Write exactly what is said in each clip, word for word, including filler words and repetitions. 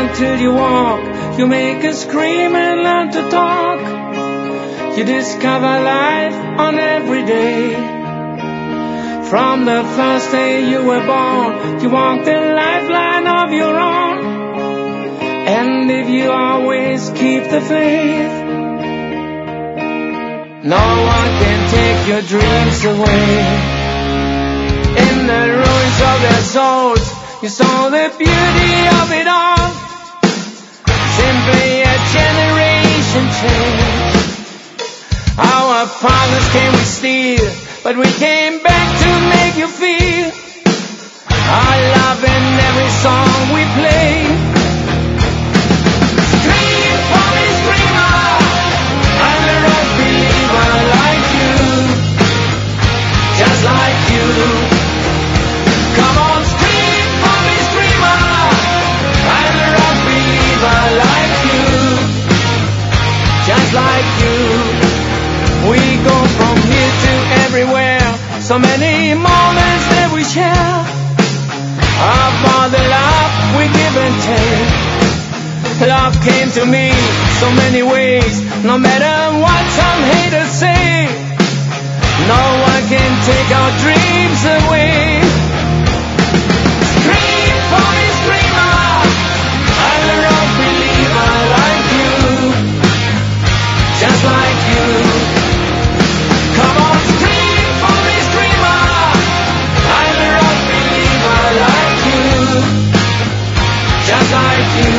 till you walk. You make us scream and learn to talk. You discover life on every day. From the first day you were born, you walk the lifeline of your own. And if you always keep the faith, no one can take your dreams away. In the ruins of their souls, you saw the beauty of it all. Simply a generation change. Our fathers came with steel, but we came back to make you feel our love in every song we play. Scream for me, screamer, I'm a rock believer like you, just like you. Come on, scream for me, screamer, I'm a rock believer like you, just like you. We go from here to everywhere, so many moments that we share. Of all the love we give and take, love came to me so many ways. No matter what some haters say, no one can take our dreams away. Scream for me, screamer, I'm a rock believer like you, just like you. Come on, scream for me, screamer, I'm a rock believer like you, just like you.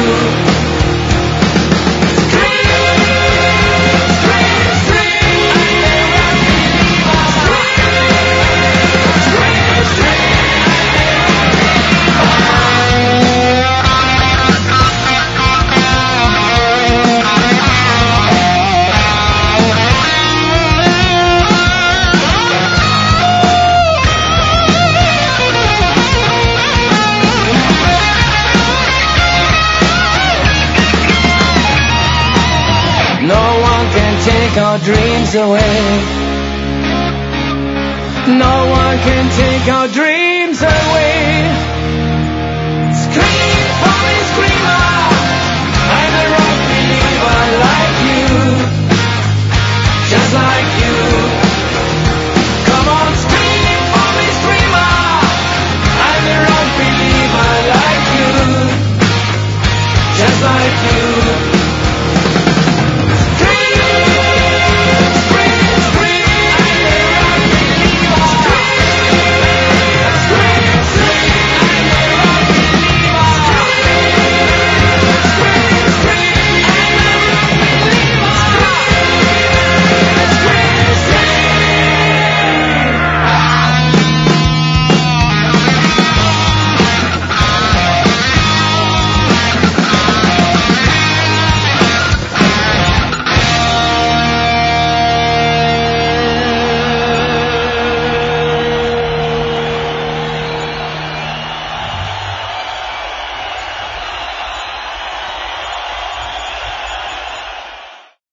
Our dreams away. No one can take our dreams